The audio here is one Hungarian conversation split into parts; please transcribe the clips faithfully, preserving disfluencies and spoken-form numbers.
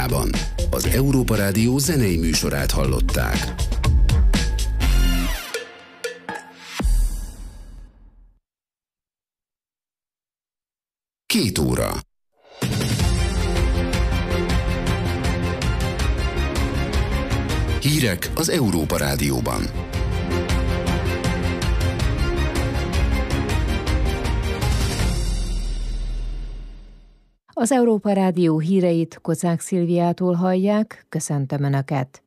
Európában. Az Európa Rádió zenei műsorát hallották. Két óra. Hírek az Európa Rádióban. Az Európa Rádió híreit Kocák Szilviától hallják, köszöntöm Önöket!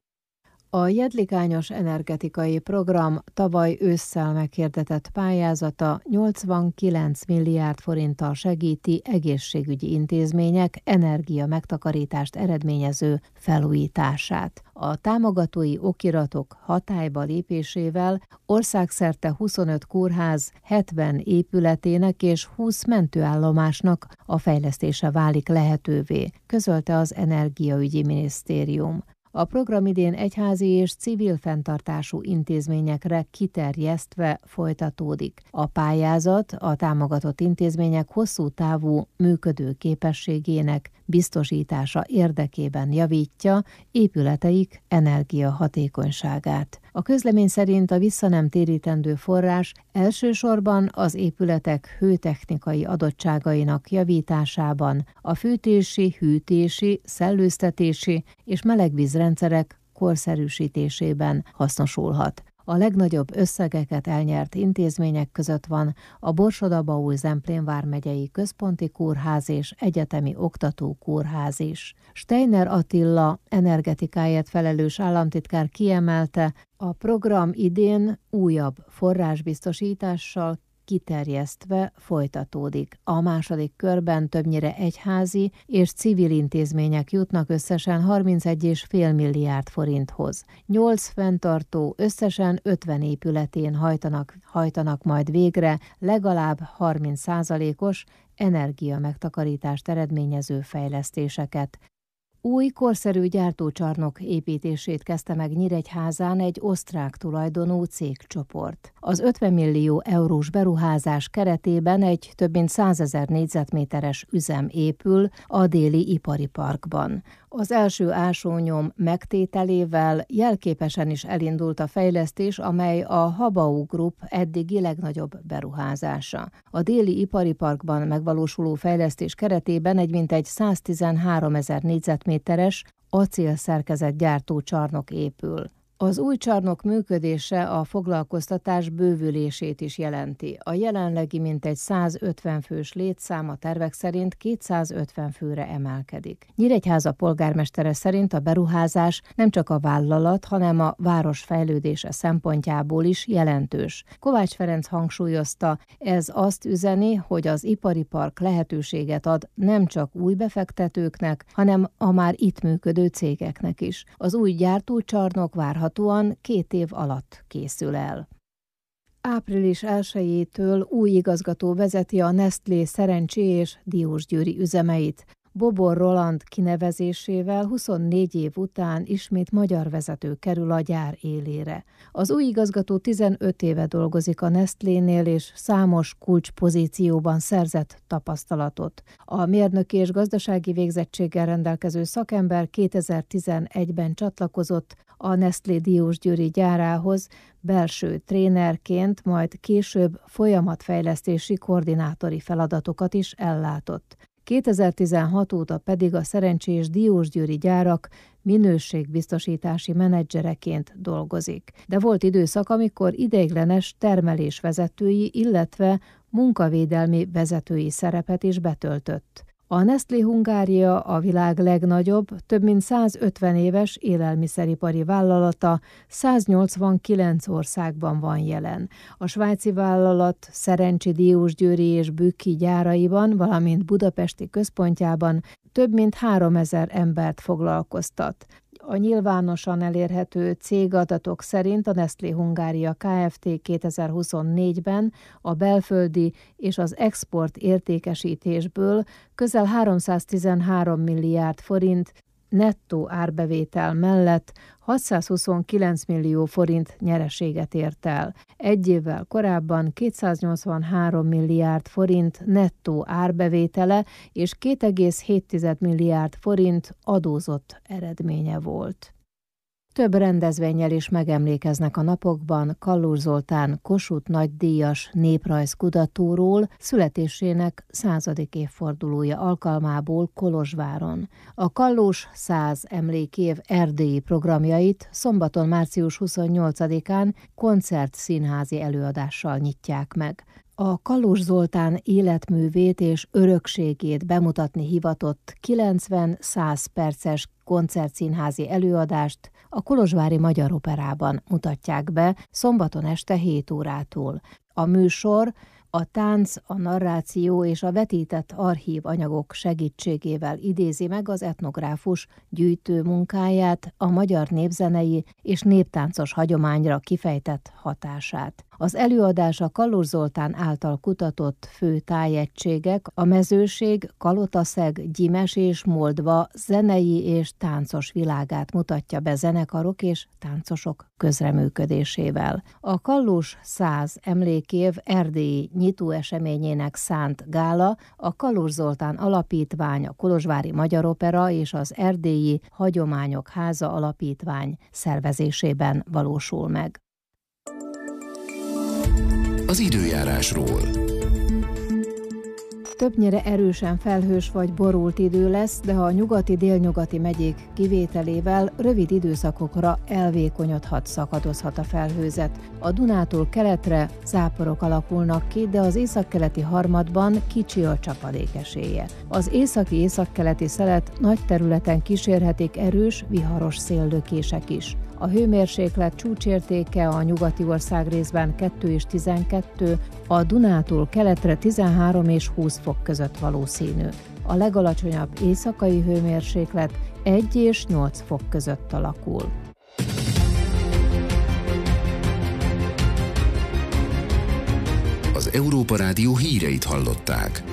A Jedlikányos Energetikai Program tavaly ősszel meghirdetett pályázata nyolcvankilenc milliárd forinttal segíti egészségügyi intézmények energia megtakarítást eredményező felújítását. A támogatói okiratok hatályba lépésével országszerte huszonöt kórház, hetven épületének és húsz mentőállomásnak a fejlesztése válik lehetővé, közölte az Energiaügyi Minisztérium. A program idén egyházi és civil fenntartású intézményekre kiterjesztve folytatódik. A pályázat a támogatott intézmények hosszú távú működő képességének biztosítása érdekében javítja épületeik energiahatékonyságát. A közlemény szerint a visszanem térítendő forrás elsősorban az épületek hőtechnikai adottságainak javításában, a fűtési, hűtési, szellőztetési és melegvízrendszerek korszerűsítésében hasznosulhat. A legnagyobb összegeket elnyert intézmények között van a Borsod-Abaúj-Zemplén vármegyei központi kórház és egyetemi oktatókórház is. Steiner Attila energetikáért felelős államtitkár kiemelte, a program idén újabb forrásbiztosítással kiterjesztve folytatódik. A második körben többnyire egyházi és civil intézmények jutnak összesen harmincegy egész öt milliárd forinthoz. Nyolc fenntartó összesen ötven épületén hajtanak, hajtanak majd végre legalább harminc százalékos energia megtakarítást eredményező fejlesztéseket. Új korszerű gyártócsarnok építését kezdte meg Nyíregyházán egy osztrák tulajdonú cégcsoport. Az ötven millió eurós beruházás keretében egy több mint százezer négyzetméteres üzem épül a déli ipari parkban. Az első ásónyom megtételével jelképesen is elindult a fejlesztés, amely a Habau Group eddigi legnagyobb beruházása. A déli ipari parkban megvalósuló fejlesztés keretében egy mintegy száztizenháromezer négyzetméteres acélszerkezet gyártó csarnok épül. Az új csarnok működése a foglalkoztatás bővülését is jelenti. A jelenlegi mintegy százötven fős létszám a tervek szerint kétszázötven főre emelkedik. Nyíregyháza polgármestere szerint a beruházás nem csak a vállalat, hanem a város fejlődése szempontjából is jelentős. Kovács Ferenc hangsúlyozta, ez azt üzeni, hogy az ipari park lehetőséget ad nem csak új befektetőknek, hanem a már itt működő cégeknek is. Az új gyártócsarnok várható két év alatt készül el. április elsejétől új igazgató vezeti a Nestlé Szerencsé és Diósgyőri üzemeit. Bobor Roland kinevezésével huszonnégy év után ismét magyar vezető kerül a gyár élére. Az új igazgató tizenöt éve dolgozik a Nestlénél, és számos kulcspozícióban szerzett tapasztalatot. A mérnöki és gazdasági végzettséggel rendelkező szakember kétezer-tizenegyben csatlakozott a Nestlé Diósgyőri gyárához belső trénerként, majd később folyamatfejlesztési koordinátori feladatokat is ellátott. kétezer-tizenhat óta pedig a Szerencsé és Diósgyőri gyárak minőségbiztosítási menedzsereként dolgozik. De volt időszak, amikor ideiglenes termelésvezetői, illetve munkavédelmi vezetői szerepet is betöltött. A Nestlé Hungária a világ legnagyobb, több mint százötven éves élelmiszeripari vállalata, száznyolcvankilenc országban van jelen. A svájci vállalat Szerencsé Diósgyőri és Bükki gyáraiban, valamint budapesti központjában több mint háromezer embert foglalkoztat. A nyilvánosan elérhető cégadatok szerint a Nestlé Hungária Kft. kétezer-huszonnégyben a belföldi és az export értékesítésből közel háromszáztizenhárom milliárd forint, nettó árbevétel mellett hatszázhuszonkilenc millió forint nyereséget ért el. Egy évvel korábban kétszáznyolcvanhárom milliárd forint nettó árbevétele és két egész hét milliárd forint adózott eredménye volt. Több rendezvénnyel is megemlékeznek a napokban Kallós Zoltán Kossuth nagydíjas néprajzkutatóról születésének századik évfordulója alkalmából Kolozsváron. A Kallós száz emlékév erdélyi programjait szombaton március huszonnyolcadikán koncertszínházi előadással nyitják meg. A Kallós Zoltán életművét és örökségét bemutatni hivatott kilencven-száz perces koncertszínházi előadást a kolozsvári Magyar Operában mutatják be szombaton este hét órától. A műsor a tánc, a narráció és a vetített archív anyagok segítségével idézi meg az etnográfus gyűjtő munkáját, a magyar népzenei és néptáncos hagyományra kifejtett hatását. Az előadás a Kallós Zoltán által kutatott fő tájegységek, a mezőség, Kalotaszeg, Gyimes és Moldva zenei és táncos világát mutatja be zenekarok és táncosok közreműködésével. A Kallós száz emlékév erdélyi nyitóeseményének szánt gála a Kallós Zoltán Alapítvány, a Kolozsvári Magyar Opera és az Erdélyi Hagyományok Háza Alapítvány szervezésében valósul meg. Az időjárásról. Többnyire erősen felhős vagy borult idő lesz, de a nyugati-délnyugati megyék kivételével rövid időszakokra elvékonyodhat, szakadozhat a felhőzet. A Dunától keletre záporok alakulnak ki, de az északkeleti harmadban kicsi a csapadék esélye. Az északi-északkeleti szelet nagy területen kísérhetik erős, viharos széllökések is. A hőmérséklet csúcsértéke a nyugati országrészben kettő és tizenkettő, a Dunától keletre tizenhárom és húsz fok között valószínű. A legalacsonyabb éjszakai hőmérséklet egy és nyolc fok között alakul. Az Európa Rádió híreit hallották.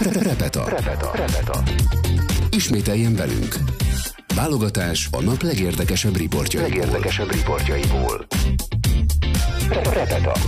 Repeta. Repeta. Repeta. Ismételjen velünk. Válogatás a nap legérdekesebb riportjaiból. Legérdekesebb riportjaiból. Repeta.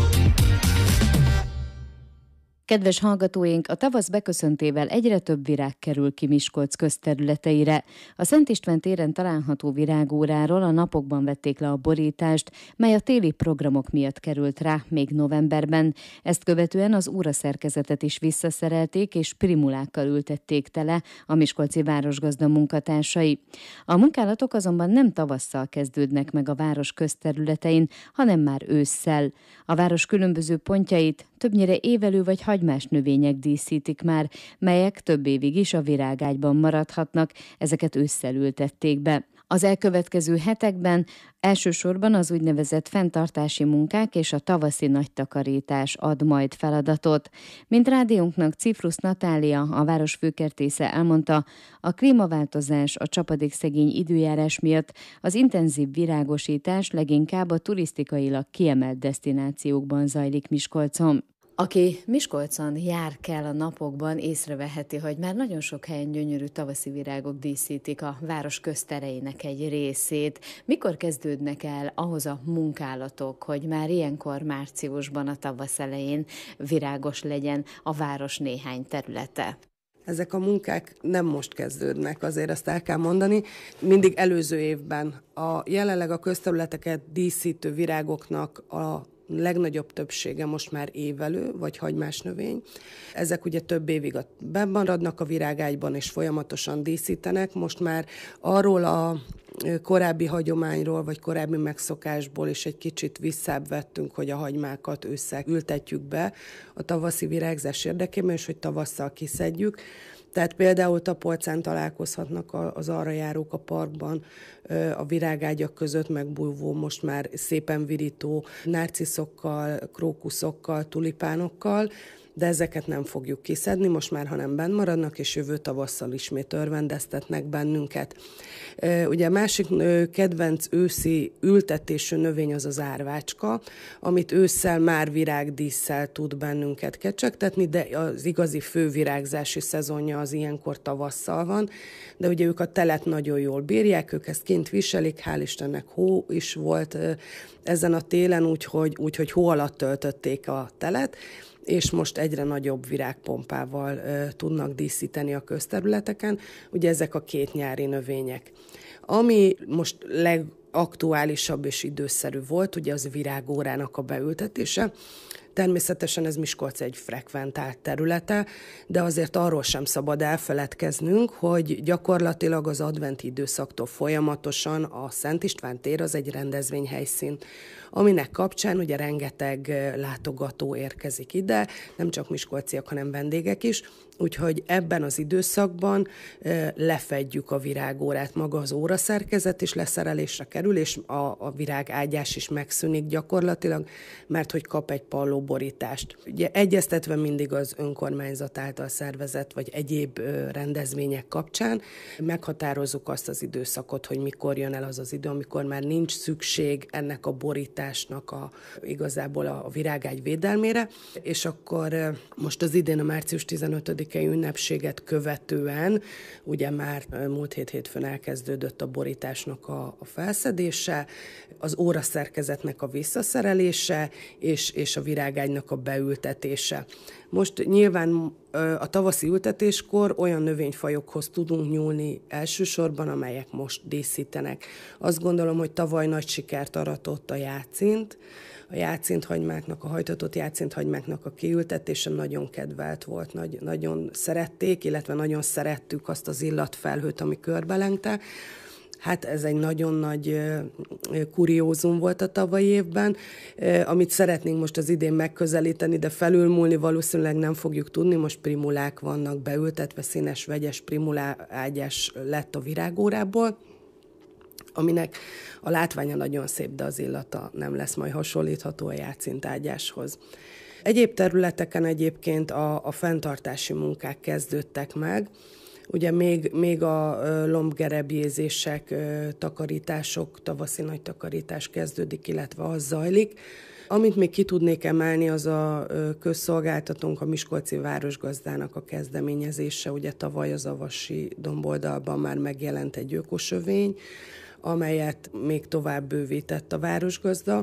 Kedves hallgatóink, a tavasz beköszöntével egyre több virág kerül ki Miskolc közterületeire. A Szent István téren található virágóráról a napokban vették le a borítást, mely a téli programok miatt került rá még novemberben. Ezt követően az óraszerkezetet is visszaszerelték és primulákkal ültették tele a miskolci városgazda munkatársai. A munkálatok azonban nem tavasszal kezdődnek meg a város közterületein, hanem már ősszel. A város különböző pontjait többnyire évelő vagy hagymás növények díszítik már, melyek több évig is a virágágyban maradhatnak, ezeket ősszel ültették be. Az elkövetkező hetekben elsősorban az úgynevezett fenntartási munkák és a tavaszi nagy takarítás ad majd feladatot. Mint rádiónknak Cifrusz Natália, a város főkertésze elmondta, a klímaváltozás, a csapadékszegény időjárás miatt az intenzív virágosítás leginkább a turisztikailag kiemelt desztinációkban zajlik Miskolcon. Aki Miskolcon jár kell a napokban, észreveheti, hogy már nagyon sok helyen gyönyörű tavaszi virágok díszítik a város köztereinek egy részét. Mikor kezdődnek el ahhoz a munkálatok, hogy már ilyenkor márciusban, a tavasz elején virágos legyen a város néhány területe? Ezek a munkák nem most kezdődnek, azért azt el kell mondani. Mindig előző évben a jelenleg a közterületeket díszítő virágoknak a legnagyobb többsége most már évelő, vagy hagymás növény. Ezek ugye több évig bemaradnak a virágágyban, és folyamatosan díszítenek. Most már arról a korábbi hagyományról, vagy korábbi megszokásból is egy kicsit visszább vettünk, hogy a hagymákat ősszel ültetjük be a tavaszi virágzás érdekében, és hogy tavasszal kiszedjük. Tehát például Tapolcán találkozhatnak az arra járók a parkban, a virágágyak között megbújvó, most már szépen virító narciszokkal, krókuszokkal, tulipánokkal, de ezeket nem fogjuk kiszedni, most már, hanem benn maradnak, és jövő tavasszal ismét örvendeztetnek bennünket. Ugye a másik kedvenc őszi ültetésű növény az az árvácska, amit ősszel már virágdísszel tud bennünket kecsegtetni, de az igazi fővirágzási szezonja az ilyenkor tavasszal van, de ugye ők a telet nagyon jól bírják, ők ezt kint viselik, hál' Istennek hó is volt ezen a télen, úgyhogy, úgyhogy hó alatt töltötték a telet, és most egyre nagyobb virágpompával ö, tudnak díszíteni a közterületeken. Ugye ezek a két nyári növények. Ami most legaktuálisabb és időszerű volt, ugye az virágórának a beültetése. Természetesen ez Miskolc egy frekventált területe, de azért arról sem szabad elfeledkeznünk, hogy gyakorlatilag az adventi időszaktól folyamatosan a Szent István tér az egy rendezvényhelyszín, aminek kapcsán ugye rengeteg látogató érkezik ide, nem csak miskolciak, hanem vendégek is, úgyhogy ebben az időszakban lefedjük a virágórát, maga az óraszerkezet is leszerelésre kerül, és a, a virágágyás is megszűnik gyakorlatilag, mert hogy kap egy pallóborítást. Ugye egyeztetve mindig az önkormányzat által szervezett, vagy egyéb rendezvények kapcsán meghatározzuk azt az időszakot, hogy mikor jön el az az idő, amikor már nincs szükség ennek a borításnak a, igazából a, a virágágy védelmére, és akkor most az idén a március tizenötödikei ünnepséget követően, ugye már múlt hét hétfőn elkezdődött a borításnak a, a felszedése, az óraszerkezetnek a visszaszerelése, és, és a virágágynak a beültetése. Most nyilván a tavaszi ültetéskor olyan növényfajokhoz tudunk nyúlni elsősorban, amelyek most díszítenek. Azt gondolom, hogy tavaly nagy sikert aratott a játszint. A játszinthagymáknak, a hajtatott játszinthagymáknak a kiültetése nagyon kedvelt volt, nagy, nagyon szerették, illetve nagyon szerettük azt az illatfelhőt, ami körbelengte. Hát ez egy nagyon nagy kuriózum volt a tavalyi évben, amit szeretnénk most az idén megközelíteni, de felülmúlni valószínűleg nem fogjuk tudni. Most primulák vannak beültetve, színes, vegyes primulá ágyás lett a virágórából, aminek a látványa nagyon szép, de az illata nem lesz majd hasonlítható a játszintágyáshoz. Egyéb területeken egyébként a, a fenntartási munkák kezdődtek meg. Ugye még, még a lombgerebjézések, takarítások, tavaszi nagy takarítás kezdődik, illetve az zajlik. Amit még ki tudnék emelni, az a közszolgáltatónk, a Miskolci Városgazdának a kezdeményezése. Ugye tavaly az Avasi domboldalban már megjelent egy ökosövény, amelyet még tovább bővített a Városgazda.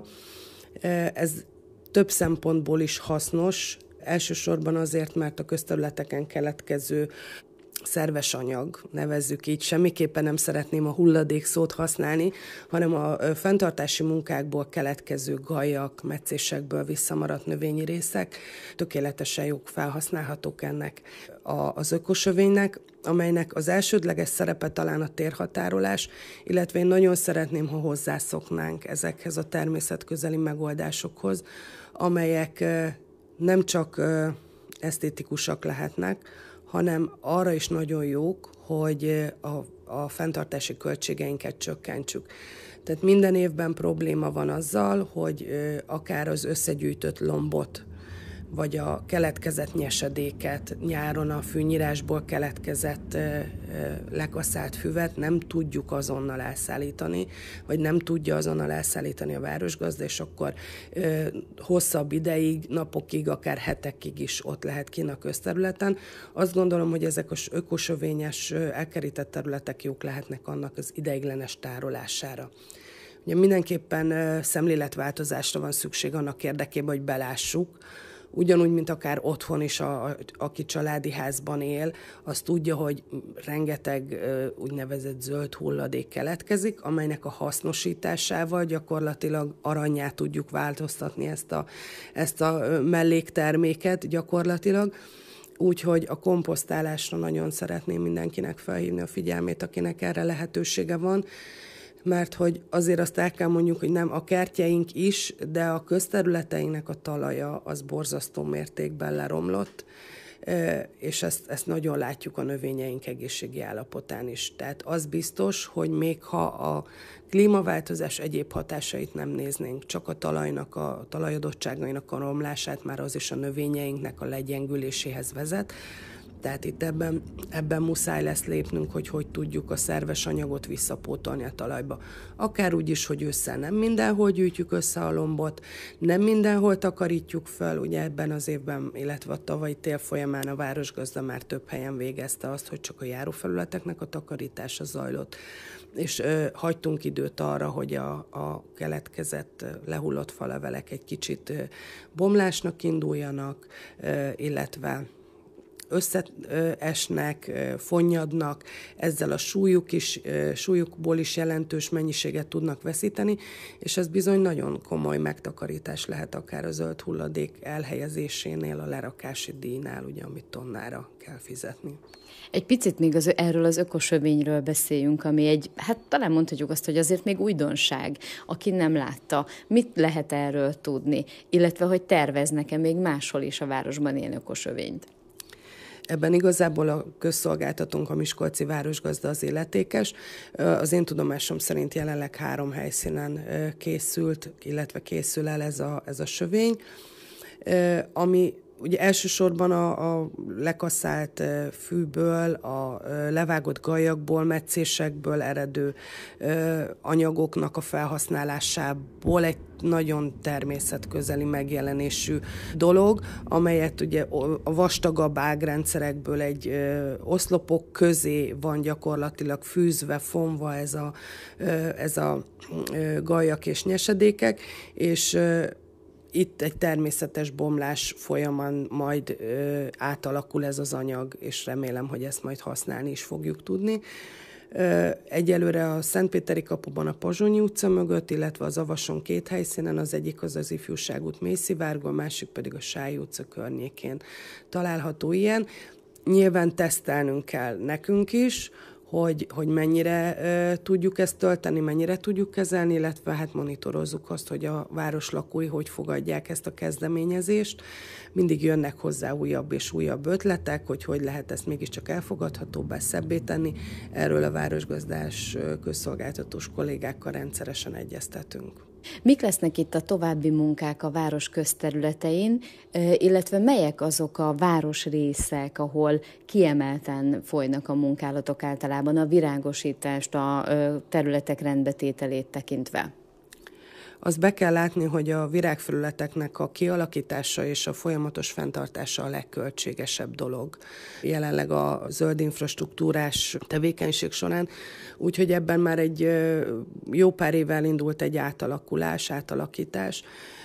Ez több szempontból is hasznos, elsősorban azért, mert a közterületeken keletkező szerves anyag, nevezzük így, semmiképpen nem szeretném a hulladék szót használni, hanem a fenntartási munkákból keletkező gajak, metszésekből visszamaradt növényi részek tökéletesen jók felhasználhatók ennek az ökosövénynek, amelynek az elsődleges szerepe talán a térhatárolás, illetve én nagyon szeretném, ha hozzászoknánk ezekhez a természetközeli megoldásokhoz, amelyek nem csak esztétikusak lehetnek, hanem arra is nagyon jók, hogy a, a fenntartási költségeinket csökkentsük. Tehát minden évben probléma van azzal, hogy akár az összegyűjtött lombot, vagy a keletkezett nyesedéket, nyáron a fűnyírásból keletkezett lekaszált füvet nem tudjuk azonnal elszállítani, vagy nem tudja azonnal elszállítani a Városgazda, és akkor hosszabb ideig, napokig, akár hetekig is ott lehet kint a közterületen. Azt gondolom, hogy ezek az ökosövényes, elkerített területek jók lehetnek annak az ideiglenes tárolására. Ugye mindenképpen szemléletváltozásra van szükség annak érdekében, hogy belássuk, ugyanúgy, mint akár otthon is, a, a, aki családi házban él, az tudja, hogy rengeteg úgynevezett zöld hulladék keletkezik, amelynek a hasznosításával gyakorlatilag arannyá tudjuk változtatni ezt a, ezt a mellékterméket gyakorlatilag. Úgyhogy a komposztálásra nagyon szeretném mindenkinek felhívni a figyelmét, akinek erre lehetősége van, mert hogy azért azt el kell mondjuk, hogy nem a kertjeink is, de a közterületeinknek a talaja az borzasztó mértékben leromlott, és ezt, ezt nagyon látjuk a növényeink egészségi állapotán is. Tehát az biztos, hogy még ha a klímaváltozás egyéb hatásait nem néznénk, csak a talajnak, a talajadottságainak a romlását, már az is a növényeinknek a legyengüléséhez vezet. Tehát itt ebben, ebben muszáj lesz lépnünk, hogy hogy tudjuk a szerves anyagot visszapótolni a talajba. Akár úgy is, hogy ősszel nem mindenhol gyűjtjük össze a lombot, nem mindenhol takarítjuk fel, ugye ebben az évben, illetve a tavalyi tél folyamán a Városgazda már több helyen végezte azt, hogy csak a járófelületeknek a takarítása zajlott, és ö, hagytunk időt arra, hogy a, a keletkezett lehullott falevelek egy kicsit ö, bomlásnak induljanak, ö, illetve összeesnek, fonnyadnak, ezzel a súlyuk is, súlyukból is jelentős mennyiséget tudnak veszíteni, és ez bizony nagyon komoly megtakarítás lehet akár a zöld hulladék elhelyezésénél, a lerakási díjnál, ugye, amit tonnára kell fizetni. Egy picit még az, erről az ökosövényről beszéljünk, ami egy, hát talán mondhatjuk azt, hogy azért még újdonság, aki nem látta. Mit lehet erről tudni? Illetve, hogy terveznek-e még máshol is a városban ilyen ökosövényt? Ebben igazából a közszolgáltatónk, a Miskolci Városgazda az illetékes. Az én tudomásom szerint jelenleg három helyszínen készült, illetve készül el ez a, ez a sövény, ami ugye elsősorban a, a lekaszált fűből, a levágott gajakból, metszésekből eredő anyagoknak a felhasználásából egy nagyon természetközeli megjelenésű dolog, amelyet ugye a vastagabb ágrendszerekből egy oszlopok közé van gyakorlatilag fűzve, fonva ez a, ez a gajak és nyesedékek, és itt egy természetes bomlás folyamán majd ö, átalakul ez az anyag, és remélem, hogy ezt majd használni is fogjuk tudni. Ö, egyelőre a Szentpéteri kapuban a Pozsonyi utca mögött, illetve az Avason két helyszínen, az egyik az az Ifjúság út Mélyszivárgó, a másik pedig a Sályi utca környékén található ilyen. Nyilván tesztelnünk kell nekünk is, hogy, hogy mennyire e, tudjuk ezt tölteni, mennyire tudjuk kezelni, illetve hát monitorozzuk azt, hogy a város lakói hogy fogadják ezt a kezdeményezést. Mindig jönnek hozzá újabb és újabb ötletek, hogy hogy lehet ezt mégiscsak elfogadhatóbbá, szebbé tenni. Erről a városgazdás közszolgáltatós kollégákkal rendszeresen egyeztetünk. Mik lesznek itt a további munkák a város közterületein, illetve melyek azok a városrészek, ahol kiemelten folynak a munkálatok általában a virágosítást, a területek rendbetételét tekintve? Azt be kell látni, hogy a virágfelületeknek a kialakítása és a folyamatos fenntartása a legköltségesebb dolog jelenleg a zöld infrastruktúrás tevékenység során. Úgyhogy ebben már egy jó pár évvel indult egy átalakulás, átalakítás.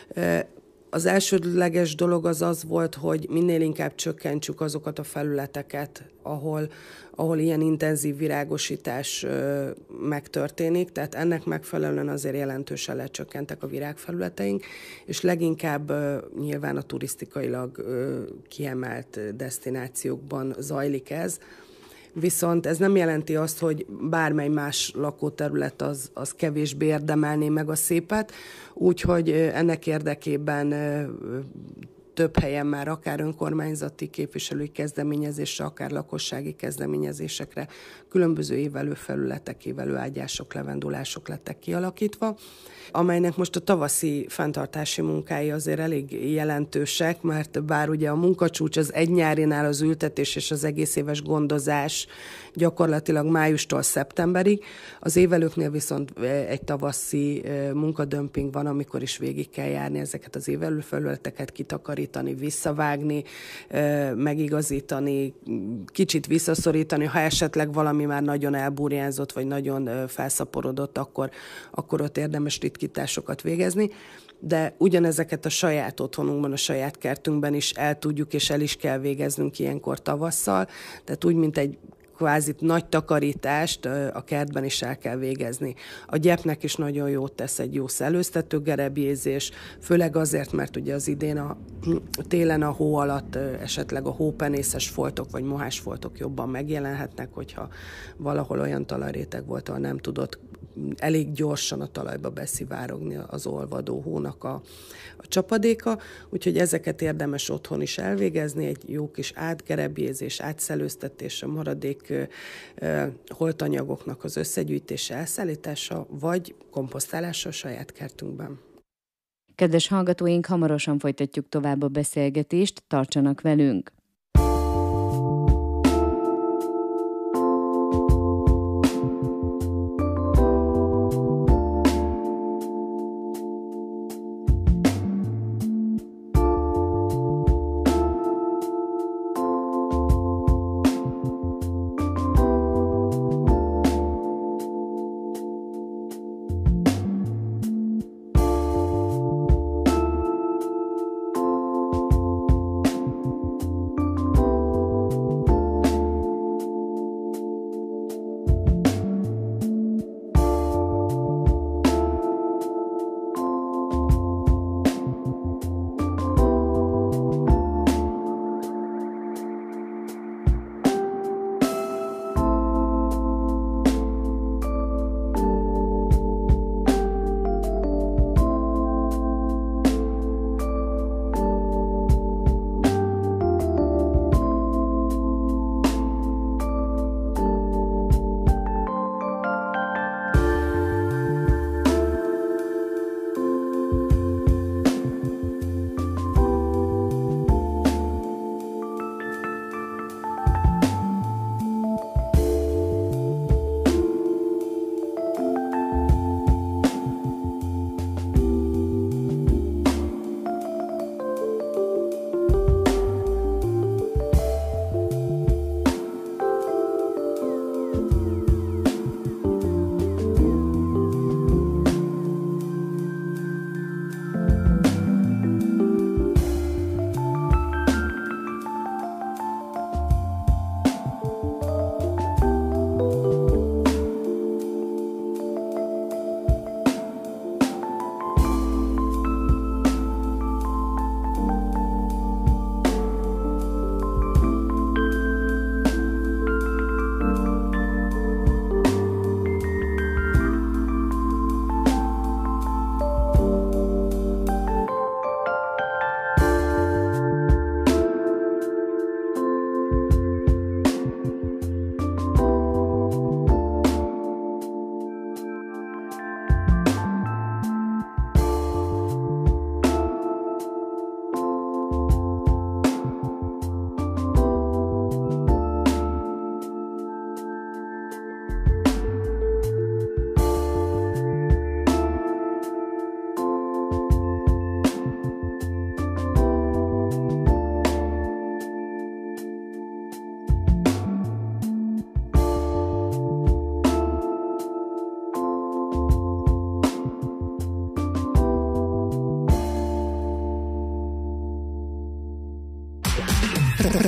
Az elsődleges dolog az az volt, hogy minél inkább csökkentsük azokat a felületeket, ahol, ahol ilyen intenzív virágosítás ö, megtörténik, tehát ennek megfelelően azért jelentősen lecsökkentek a virágfelületeink, és leginkább ö, nyilván a turisztikailag ö, kiemelt desztinációkban zajlik ez. Viszont ez nem jelenti azt, hogy bármely más lakóterület az, az kevésbé érdemelné meg a szépet, úgyhogy ennek érdekében több helyen már akár önkormányzati képviselői kezdeményezésre, akár lakossági kezdeményezésekre különböző évelő felületek, évelő ágyások, levendulások lettek kialakítva, amelynek most a tavaszi fenntartási munkái azért elég jelentősek, mert bár ugye a munkacsúcs az egy nyárinál az ültetés és az egész éves gondozás gyakorlatilag májustól szeptemberig, az évelőknél viszont egy tavaszi munkadömping van, amikor is végig kell járni ezeket az évelő felületeket, kitakarítani, visszavágni, megigazítani, kicsit visszaszorítani, ha esetleg valami már nagyon elburjánzott, vagy nagyon felszaporodott, akkor, akkor ott érdemes ritkításokat végezni, de ugyanezeket a saját otthonunkban, a saját kertünkben is el tudjuk és el is kell végeznünk ilyenkor tavasszal, tehát úgy, mint egy kvázi nagy takarítást a kertben is el kell végezni. A gyepnek is nagyon jót tesz egy jó szellőztető gerebjézés, főleg azért, mert ugye az idén a télen a hó alatt esetleg a hópenészes foltok vagy mohás foltok jobban megjelenhetnek, hogyha valahol olyan talajréteg volt, ahol nem tudott elég gyorsan a talajba beszivárogni az olvadó hónak a, a csapadéka, úgyhogy ezeket érdemes otthon is elvégezni, egy jó kis átgerebjézés, átszellőztetés, a maradék ö, holtanyagoknak az összegyűjtése, elszállítása, vagy komposztálása a saját kertünkben. Kedves hallgatóink, hamarosan folytatjuk tovább a beszélgetést, tartsanak velünk!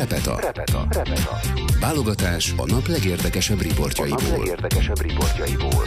Repeta. Repeta. Repeta. Válogatás a nap legérdekesebb riportjaiból. A nap legérdekesebb riportjaiból.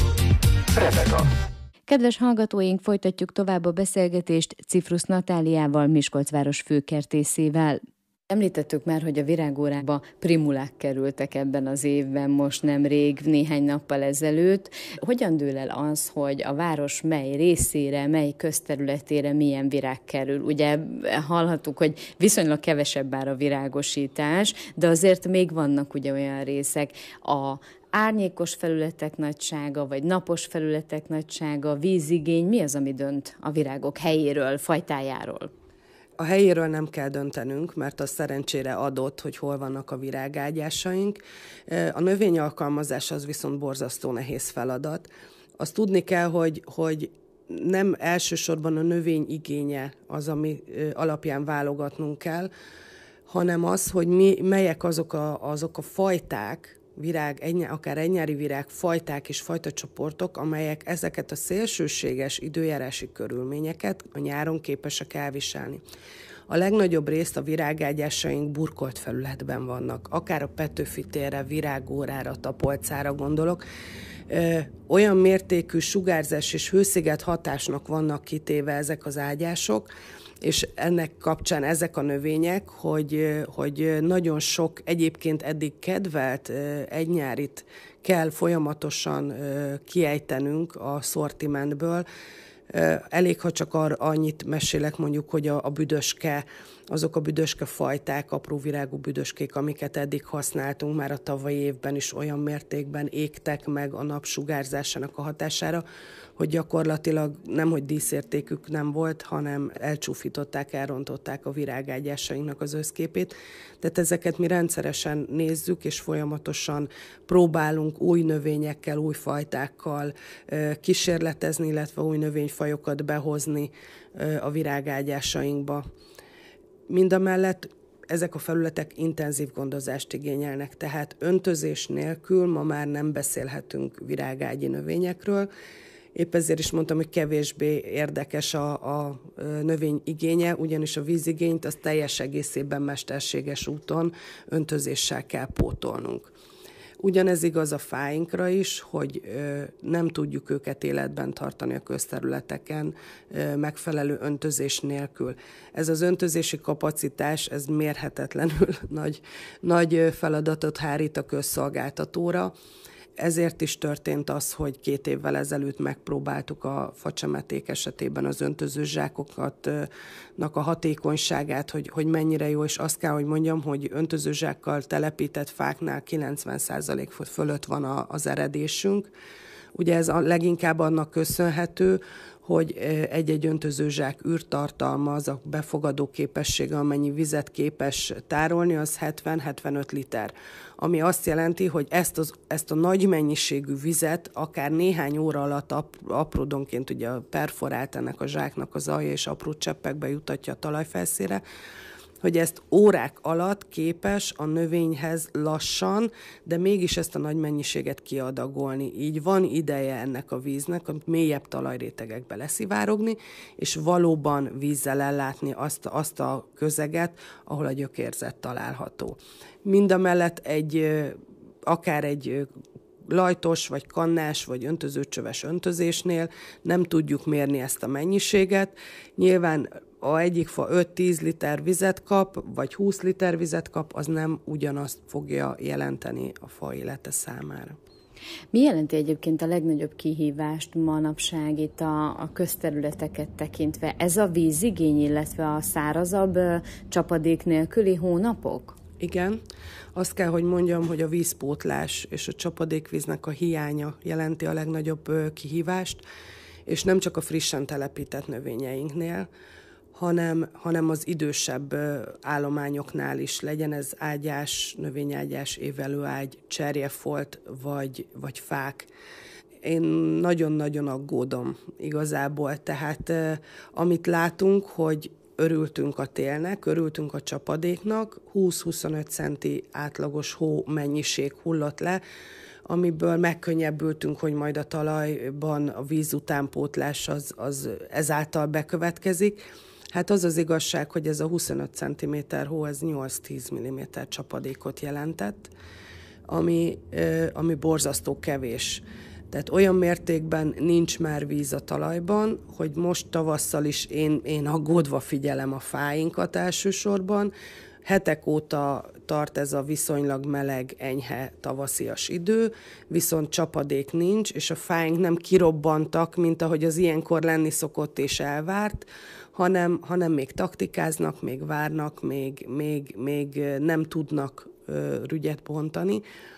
Repeta. Kedves hallgatóink, folytatjuk tovább a beszélgetést Cifrusz Natáliával, Miskolc város főkertészével. Említettük már, hogy a virágórába primulák kerültek ebben az évben, most nemrég, néhány nappal ezelőtt. Hogyan dől el az, hogy a város mely részére, mely közterületére milyen virág kerül? Ugye hallhattuk, hogy viszonylag kevesebb már a virágosítás, de azért még vannak ugye olyan részek, a árnyékos felületek nagysága, vagy napos felületek nagysága, vízigény, mi az, ami dönt a virágok helyéről, fajtájáról? A helyéről nem kell döntenünk, mert az szerencsére adott, hogy hol vannak a virágágyásaink. A növényalkalmazás az viszont borzasztó nehéz feladat. Azt tudni kell, hogy, hogy nem elsősorban a növény igénye az, ami alapján válogatnunk kell, hanem az, hogy mi, melyek azok a, azok a fajták, virág, akár egynyári virág, fajták és fajtacsoportok, amelyek ezeket a szélsőséges időjárási körülményeket a nyáron képesek elviselni. A legnagyobb részt a virágágyásaink burkolt felületben vannak, akár a Petőfi térre, virágórára, Tapolcára gondolok. Ö, olyan mértékű sugárzás és hősziget hatásnak vannak kitéve ezek az ágyások, és ennek kapcsán ezek a növények, hogy, hogy nagyon sok egyébként eddig kedvelt egynyárit kell folyamatosan kiejtenünk a szortimentből. Elég, ha csak arra annyit mesélek mondjuk, hogy a, a büdöske, azok a büdöske fajták, apró virágú büdöskék, amiket eddig használtunk, már a tavalyi évben is olyan mértékben égtek meg a napsugárzásának a hatására, hogy gyakorlatilag nemhogy díszértékük nem volt, hanem elcsúfították, elrontották a virágágyásainknak az összképét. Tehát ezeket mi rendszeresen nézzük, és folyamatosan próbálunk új növényekkel, új fajtákkal kísérletezni, illetve új növényfajokat behozni a virágágyásainkba. Mindamellett ezek a felületek intenzív gondozást igényelnek, tehát öntözés nélkül ma már nem beszélhetünk virágágyi növényekről. Épp ezért is mondtam, hogy kevésbé érdekes a, a növény igénye, ugyanis a vízigényt az teljes egészében mesterséges úton öntözéssel kell pótolnunk. Ugyanez igaz a fáinkra is, hogy ö, nem tudjuk őket életben tartani a közterületeken ö, megfelelő öntözés nélkül. Ez az öntözési kapacitás, ez mérhetetlenül nagy, nagy feladatot hárít a közszolgáltatóra. Ezért is történt az, hogy két évvel ezelőtt megpróbáltuk a facsemeték esetében az öntözőzsákoknak a hatékonyságát, hogy, hogy mennyire jó, és azt kell, hogy mondjam, hogy öntözőzsákkal telepített fáknál kilencven százalék fölött van a, az eredésünk. Ugye ez a leginkább annak köszönhető, hogy egy-egy öntözőzsák űrtartalma, a befogadó képessége, amennyi vizet képes tárolni, az hetven-hetvenöt liter. Ami azt jelenti, hogy ezt, az, ezt a nagy mennyiségű vizet akár néhány óra alatt ap, apródonként ugye perforált ennek a zsáknak az alja, és apró cseppekbe jutatja a talajfelszínre, hogy ezt órák alatt képes a növényhez lassan, de mégis ezt a nagy mennyiséget kiadagolni. Így van ideje ennek a víznek, amit mélyebb talajrétegekbe leszivárogni, és valóban vízzel ellátni azt, azt a közeget, ahol a gyökérzet található. Mindamellett egy, akár egy lajtos, vagy kannás, vagy öntözőcsöves öntözésnél nem tudjuk mérni ezt a mennyiséget. Nyilván a egyik fa öt-tíz liter vizet kap, vagy húsz liter vizet kap, az nem ugyanazt fogja jelenteni a fa élete számára. Mi jelenti egyébként a legnagyobb kihívást manapság itt a, a közterületeket tekintve? Ez a vízigény, illetve a szárazabb csapadék nélküli hónapok? Igen. Azt kell, hogy mondjam, hogy a vízpótlás és a csapadékvíznek a hiánya jelenti a legnagyobb kihívást, és nem csak a frissen telepített növényeinknél, hanem, hanem az idősebb állományoknál is, legyen ez ágyás, növényágyás, évelőágy, cserjefolt vagy, vagy fák. Én nagyon-nagyon aggódom igazából, tehát amit látunk, hogy örültünk a télnek, örültünk a csapadéknak, húsz-huszonöt centi átlagos hó mennyiség hullott le, amiből megkönnyebbültünk, hogy majd a talajban a víz utánpótlás az, az ezáltal bekövetkezik. Hát az az igazság, hogy ez a huszonöt centiméter hó, ez nyolc-tíz milliméter csapadékot jelentett, ami, ami borzasztó kevés. Tehát olyan mértékben nincs már víz a talajban, hogy most tavasszal is én, én aggódva figyelem a fáinkat elsősorban. Hetek óta tart ez a viszonylag meleg, enyhe tavaszias idő, viszont csapadék nincs, és a fáink nem kirobbantak, mint ahogy az ilyenkor lenni szokott és elvárt, hanem, hanem még taktikáznak, még várnak, még, még, még nem tudnak ö, rügyet bontani.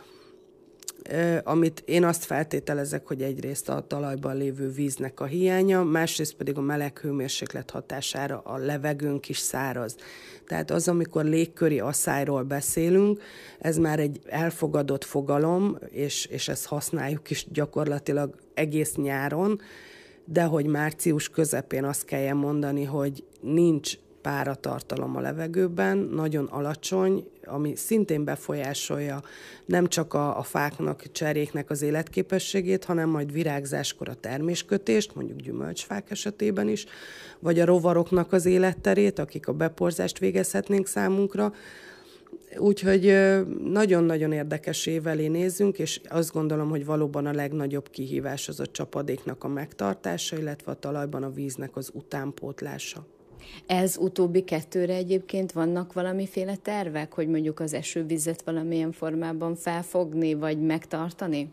Amit én azt feltételezek, hogy egyrészt a talajban lévő víznek a hiánya, másrészt pedig a meleg hőmérséklet hatására a levegőnk is száraz. Tehát az, amikor légköri asszályról beszélünk, ez már egy elfogadott fogalom, és, és ezt használjuk is gyakorlatilag egész nyáron, de hogy március közepén azt kelljen mondani, hogy nincs páratartalom a levegőben, nagyon alacsony, ami szintén befolyásolja nem csak a, a fáknak, cserjéknek az életképességét, hanem majd virágzáskor a terméskötést, mondjuk gyümölcsfák esetében is, vagy a rovaroknak az életterét, akik a beporzást végezhetnénk számunkra. Úgyhogy nagyon-nagyon érdekes év elé nézzünk, és azt gondolom, hogy valóban a legnagyobb kihívás az a csapadéknak a megtartása, illetve a talajban a víznek az utánpótlása. Ez utóbbi kettőre egyébként vannak valamiféle tervek, hogy mondjuk az esővizet valamilyen formában felfogni, vagy megtartani?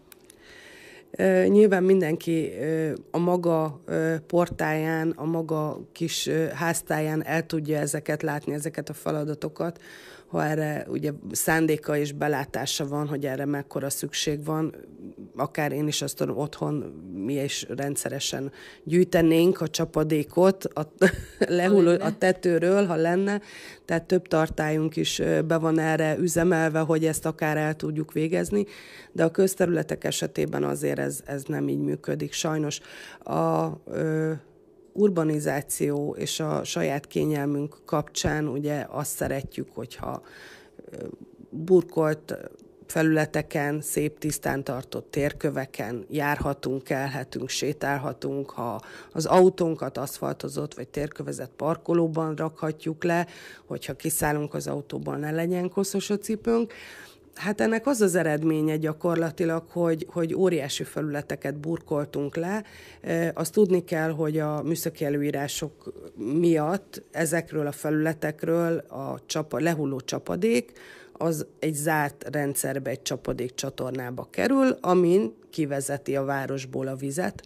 Nyilván mindenki a maga portáján, a maga kis háztáján el tudja ezeket látni, ezeket a feladatokat, ha erre ugye szándéka és belátása van, hogy erre mekkora szükség van, akár én is azt tudom, otthon mi is rendszeresen gyűjtenénk a csapadékot a, lehulló, a tetőről, ha lenne, tehát több tartályunk is be van erre üzemelve, hogy ezt akár el tudjuk végezni, de a közterületek esetében azért ez, ez nem így működik. Sajnos a ö, urbanizáció és a saját kényelmünk kapcsán ugye azt szeretjük, hogyha burkolt felületeken, szép tisztán tartott térköveken járhatunk, kelhetünk, sétálhatunk, ha az autónkat aszfaltozott vagy térkövezett parkolóban rakhatjuk le, hogyha kiszállunk az autóban, ne legyen koszos a cipőnk. Hát ennek az az eredménye gyakorlatilag, hogy, hogy óriási felületeket burkoltunk le. Azt tudni kell, hogy a műszaki előírások miatt ezekről a felületekről a csapa, lehulló csapadék az egy zárt rendszerbe, egy csapadék csatornába kerül, amin kivezeti a városból a vizet.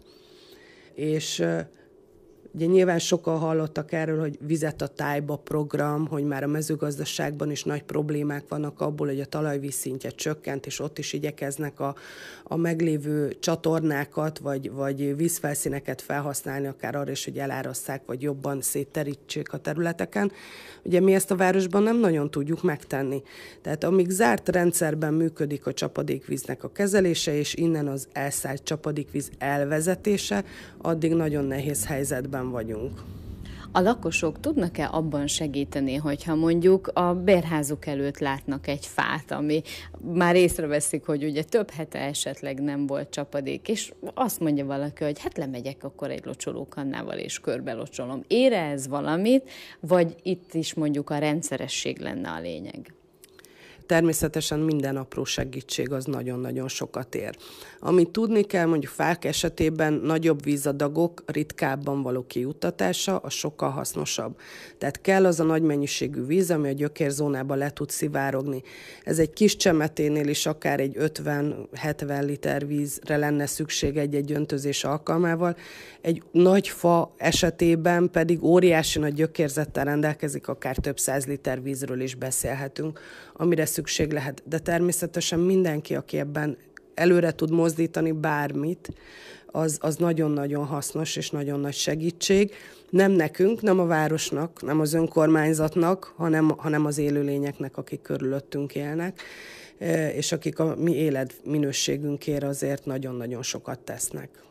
És ugye nyilván sokan hallottak erről, hogy vizet a tájba program, hogy már a mezőgazdaságban is nagy problémák vannak abból, hogy a talajvíz szintje csökkent, és ott is igyekeznek a, a meglévő csatornákat, vagy, vagy vízfelszíneket felhasználni, akár arra is, hogy elárasszák, vagy jobban szétterítsék a területeken. Ugye mi ezt a városban nem nagyon tudjuk megtenni. Tehát amíg zárt rendszerben működik a csapadékvíznek a kezelése, és innen az elszállt csapadékvíz elvezetése, addig nagyon nehéz helyzetben vagyunk. A lakosok tudnak-e abban segíteni, hogyha mondjuk a bérházuk előtt látnak egy fát, ami már észreveszik, hogy ugye több hete esetleg nem volt csapadék, és azt mondja valaki, hogy hát lemegyek akkor egy locsolókannával és körbe locsolom. Ére ez valamit, vagy itt is mondjuk a rendszeresség lenne a lényeg? Természetesen minden apró segítség az nagyon-nagyon sokat ér. Amit tudni kell, mondjuk fák esetében nagyobb vízadagok ritkábban való kijuttatása, az sokkal hasznosabb. Tehát kell az a nagy mennyiségű víz, ami a gyökérzónába le tud szivárogni. Ez egy kis csemeténél is akár egy ötven-hetven liter vízre lenne szükség egy-egy öntözés alkalmával. Egy nagy fa esetében pedig óriási nagy gyökérzettel rendelkezik, akár több száz liter vízről is beszélhetünk, amire szükség lehet. De természetesen mindenki, aki ebben előre tud mozdítani bármit, az, az nagyon-nagyon hasznos és nagyon nagy segítség. Nem nekünk, nem a városnak, nem az önkormányzatnak, hanem, hanem az élőlényeknek, akik körülöttünk élnek, és akik a mi életminőségünkért azért nagyon-nagyon sokat tesznek.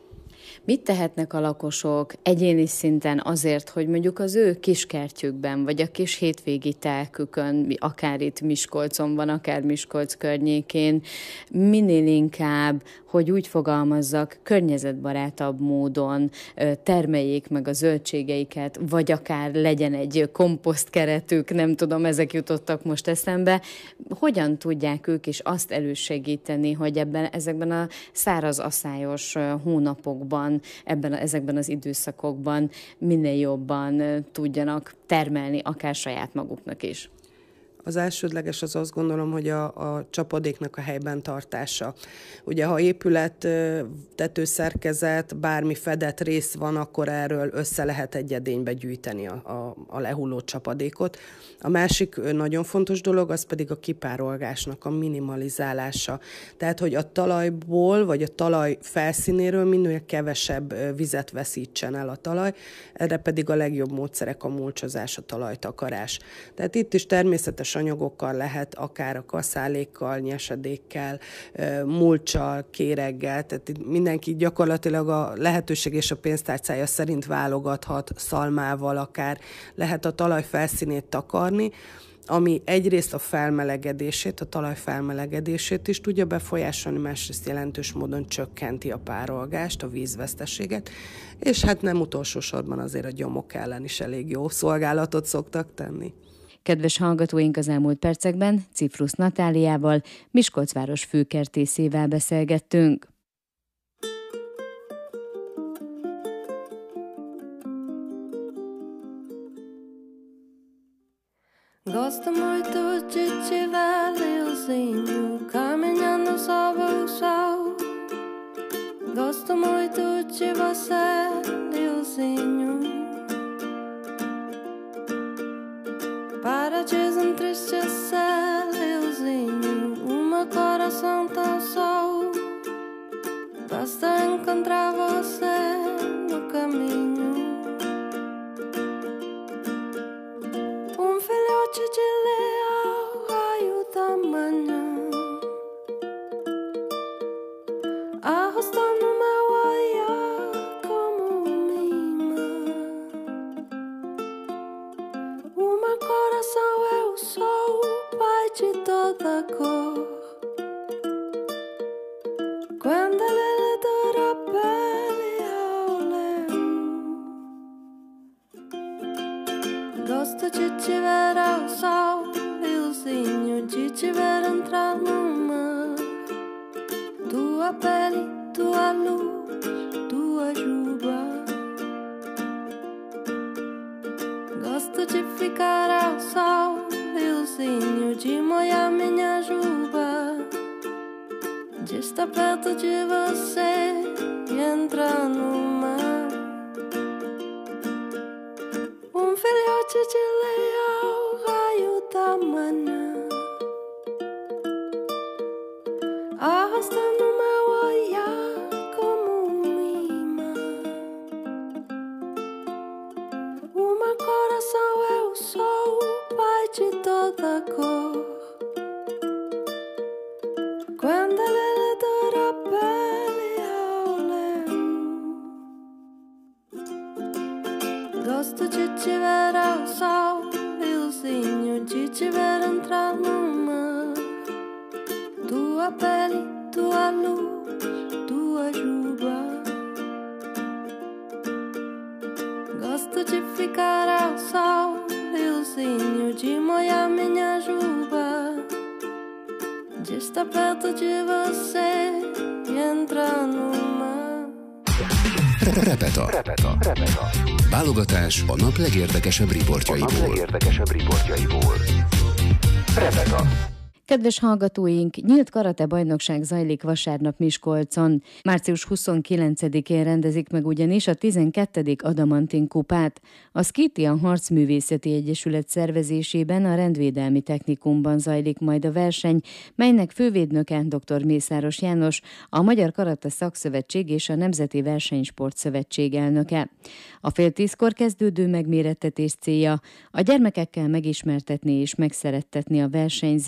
Mit tehetnek a lakosok egyéni szinten azért, hogy mondjuk az ő kiskertjükben, vagy a kis hétvégi telkükön, akár itt Miskolcon van, akár Miskolc környékén, minél inkább, hogy úgy fogalmazzak, környezetbarátabb módon termeljék meg a zöldségeiket, vagy akár legyen egy komposztkeretük, nem tudom, ezek jutottak most eszembe. Hogyan tudják ők is azt elősegíteni, hogy ebben, ezekben a száraz, aszályos hónapokban, ebben, ezekben az időszakokban minél jobban tudjanak termelni, akár saját maguknak is? Az elsődleges az azt gondolom, hogy a, a csapadéknak a helyben tartása. Ugye, ha épület, tetőszerkezet, bármi fedett rész van, akkor erről össze lehet egy edénybe gyűjteni a, a, a lehulló csapadékot. A másik nagyon fontos dolog, az pedig a kipárolgásnak a minimalizálása. Tehát, hogy a talajból, vagy a talaj felszínéről minél kevesebb vizet veszítsen el a talaj, erre pedig a legjobb módszerek a mulcsozás, a talajtakarás. Tehát itt is természetes anyagokkal lehet, akár a kaszálékkal, nyesedékkel, mulccsal, kéreggel, tehát mindenki gyakorlatilag a lehetőség és a pénztárcája szerint válogathat, szalmával akár, lehet a talaj felszínét takarni, ami egyrészt a felmelegedését, a talaj felmelegedését is tudja befolyásolni, másrészt jelentős módon csökkenti a párolgást, a vízveszteséget, és hát nem utolsó sorban azért a gyomok ellen is elég jó szolgálatot szoktak tenni. Kedves hallgatóink, az elmúlt percekben Cifrusz Natáliával, Miskolc város főkertészével beszélgettünk. Gosto muito de te ver, Leozinho, caminhando sob o sol. Gosto muito de você, Leozinho, para desentristecer, Leozinho, o meu coração tão só. Basta encontrar você no caminho. Um filhote de leão, raio da manhã, arrastando meu olhar como um imã. O meu coração é o sol, pai de toda cor. Quando ele dura a pele ao leão. Gosto de te ver ao sol, Leozinho, de te ver entrar no mar. Tua pele, tua luz, tua juba. Gosto de ficar ao sol, Leozinho, de molhar minha juba, de estar perto de você e entrar no mar. Um filhote de leão, raio da manhã, arrastando meu olhar como um imã. O meu coração é o sol, pai de toda cor. Quando ele dura a pele ao leão. Gosto de te ver ao sol, Leozinho, de te ver entrar no mar. Tua pele, tua luz, tua juba. Gosto de ficar ao sol, Leozinho, de molhar minha juba, de estar perto de você e entrar no mar. Repeta. Repeta. Repeta. Válogatás a nap legérdekesebb riportjaiból. A nap legérdekesebb riportjaiból. Repeta. Kedves hallgatóink, nyílt karate bajnokság zajlik vasárnap Miskolcon. március huszonkilencedikén rendezik meg ugyanis a tizenkettedik Adamantin kupát. A Szkítia Harcművészeti Egyesület szervezésében a Rendvédelmi Technikumban zajlik majd a verseny, melynek fővédnöke dr. Mészáros János, a Magyar Karate Szakszövetség és a Nemzeti Versenysport Szövetség elnöke. A fél tízkor kezdődő megmérettetés célja a gyermekekkel megismertetni és megszerettetni a versenyzést,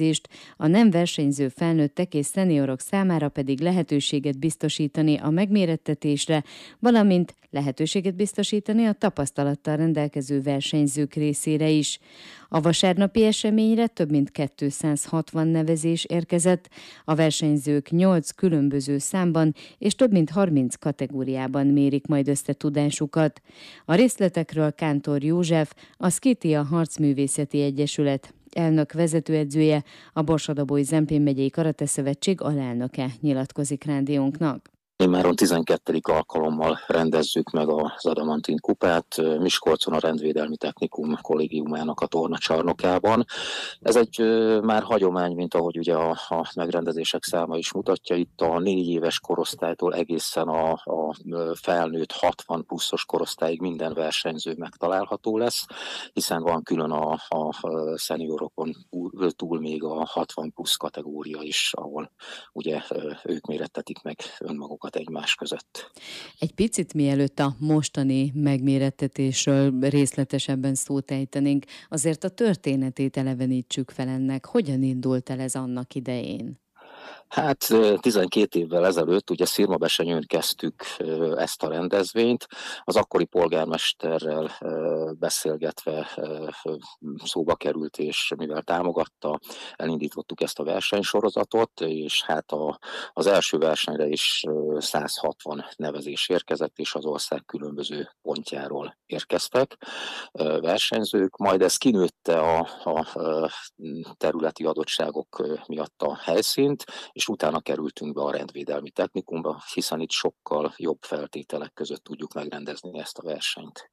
a nem versenyző felnőttek és szeniorok számára pedig lehetőséget biztosítani a megmérettetésre, valamint lehetőséget biztosítani a tapasztalattal rendelkező versenyzők részére is. A vasárnapi eseményre több mint kétszázhatvan nevezés érkezett, a versenyzők nyolc különböző számban és több mint harminc kategóriában mérik majd össze tudásukat. A részletekről Kántor József, a Szkítia Harcművészeti Egyesület elnök vezetőedzője, a Borsod-Abaúj-Zemplén megyei Karate Szövetség alelnöke nyilatkozik rádiónknak. Immáron tizenkettedik alkalommal rendezzük meg az Adamantin kupát Miskolcon a Rendvédelmi Technikum kollégiumának a tornacsarnokában. Ez egy már hagyomány, mint ahogy ugye a, a megrendezések száma is mutatja. Itt a négy éves korosztálytól egészen a, a felnőtt hatvan pluszos korosztályig minden versenyző megtalálható lesz, hiszen van külön a, a szeniorokon túl még a hatvan plusz kategória is, ahol ugye ők mérettetik meg önmagukat egymás között. Egy picit mielőtt a mostani megmérettetésről részletesebben szót ejtenénk, azért a történetét elevenítsük fel ennek. Hogyan indult el ez annak idején? Hát tizenkét évvel ezelőtt ugye Szirmabesenyőn kezdtük ezt a rendezvényt, az akkori polgármesterrel beszélgetve szóba került, és mivel támogatta, elindítottuk ezt a versenysorozatot, és hát a, az első versenyre is száz hatvan nevezés érkezett, és az ország különböző pontjáról érkeztek versenyzők, majd ez kinőtte a, a területi adottságok miatt a helyszínt, és utána kerültünk be a Rendvédelmi Technikumba, hiszen itt sokkal jobb feltételek között tudjuk megrendezni ezt a versenyt.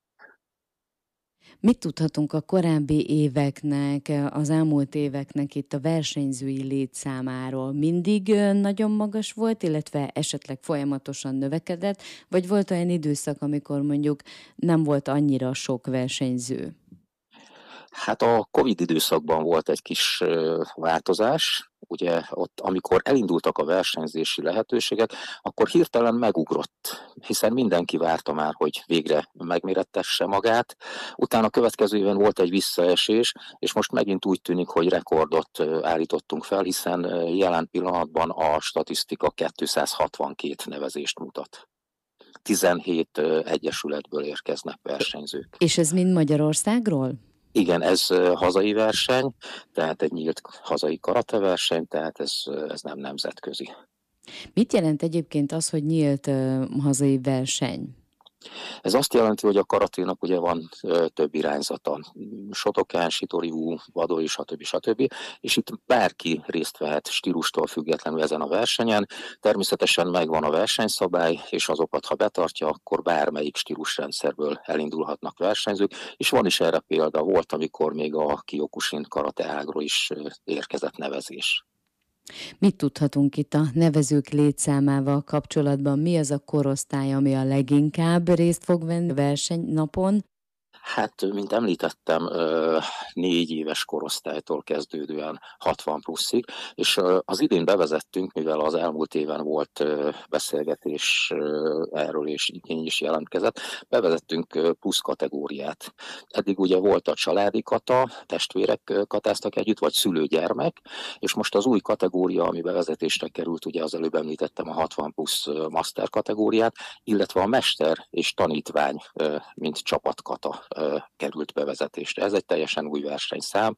Mit tudhatunk a korábbi éveknek, az elmúlt éveknek itt a versenyzői létszámáról? Mindig nagyon magas volt, illetve esetleg folyamatosan növekedett, vagy volt olyan időszak, amikor mondjuk nem volt annyira sok versenyző? Hát a Covid időszakban volt egy kis változás. Ugye ott, amikor elindultak a versenyzési lehetőségek, akkor hirtelen megugrott, hiszen mindenki várta már, hogy végre megmérettesse magát. Utána a következő éven volt egy visszaesés, és most megint úgy tűnik, hogy rekordot állítottunk fel, hiszen jelen pillanatban a statisztika kétszázhatvankét nevezést mutat. tizenhét egyesületből érkeznek versenyzők. És ez mind Magyarországról? Igen, ez hazai verseny, tehát egy nyílt hazai karate verseny, tehát ez, ez nem nemzetközi. Mit jelent egyébként az, hogy nyílt uh, hazai verseny? Ez azt jelenti, hogy a karaténak ugye van több irányzata, Shotokan, Shitoryu, Wadoi, stb. stb. És itt bárki részt vehet stílustól függetlenül ezen a versenyen. Természetesen megvan a versenyszabály, és azokat, ha betartja, akkor bármelyik stílusrendszerből elindulhatnak versenyzők, és van is erre példa, volt, amikor még a Kyokushin karate ágról is érkezett nevezés. Mit tudhatunk itt a nevezők létszámával kapcsolatban? Mi az a korosztály, ami a leginkább részt fog venni a versenynapon? Hát, mint említettem, négy éves korosztálytól kezdődően hatvan pluszig, és az idén bevezettünk, mivel az elmúlt éven volt beszélgetés erről, és igény is jelentkezett, bevezettünk plusz kategóriát. Eddig ugye volt a családi kata, testvérek katáztak együtt, vagy szülő-gyermek, és most az új kategória, ami bevezetésre került, ugye az előbb említettem a hatvan plusz master kategóriát, illetve a mester és tanítvány, mint csapatkata került bevezetésre. Ez egy teljesen új versenyszám.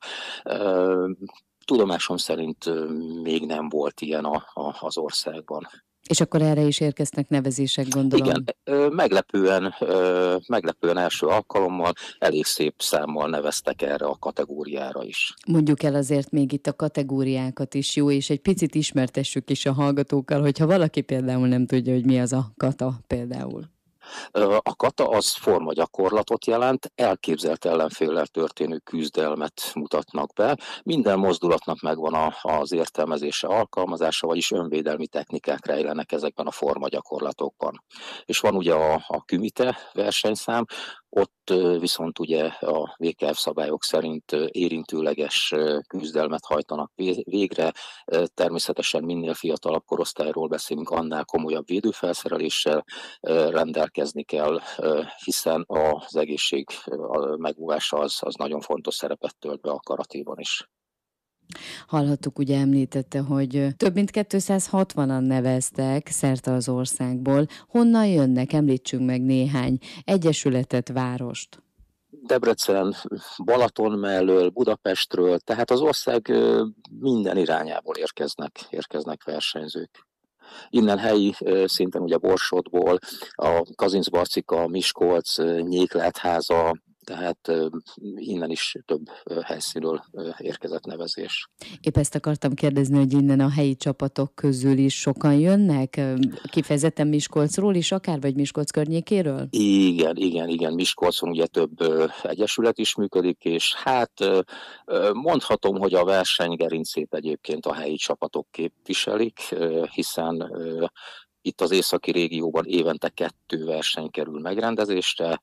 Tudomásom szerint még nem volt ilyen a, a, az országban. És akkor erre is érkeztek nevezések, gondolom. Igen, meglepően, meglepően első alkalommal elég szép számmal neveztek erre a kategóriára is. Mondjuk el azért még itt a kategóriákat is, jó, és egy picit ismertessük is a hallgatókkal, hogyha valaki például nem tudja, hogy mi az a kata például. A kata az formagyakorlatot jelent, elképzelt ellenféllel történő küzdelmet mutatnak be. Minden mozdulatnak megvan a, az értelmezése, alkalmazása, vagyis önvédelmi technikák rejlenek ezekben a formagyakorlatokban. És van ugye a, a kümite versenyszám, ott viszont ugye a vé ká ef szabályok szerint érintőleges küzdelmet hajtanak végre. Természetesen minél fiatalabb korosztályról beszélünk, annál komolyabb védőfelszereléssel rendelkezni kell, hiszen az egészség megóvása az, az nagyon fontos szerepet tölt be a karatéban is. Hallhattuk, ugye említette, hogy több mint kétszázhatvanan neveztek szerte az országból. Honnan jönnek? Említsünk meg néhány egyesületet, várost. Debrecen, Balaton mellől, Budapestről, tehát az ország minden irányából érkeznek, érkeznek versenyzők. Innen helyi szinten ugye Borsodból, a Kazincbarcika, Miskolc, Nyéklátháza, tehát innen is több helyszínről érkezett nevezés. Épp ezt akartam kérdezni, hogy innen a helyi csapatok közül is sokan jönnek? Kifejezetten Miskolcról is akár, vagy Miskolc környékéről? Igen, igen, igen. Miskolcon ugye több egyesület is működik, és hát mondhatom, hogy a verseny gerincét egyébként a helyi csapatok képviselik, hiszen itt az északi régióban évente kettő verseny kerül megrendezésre.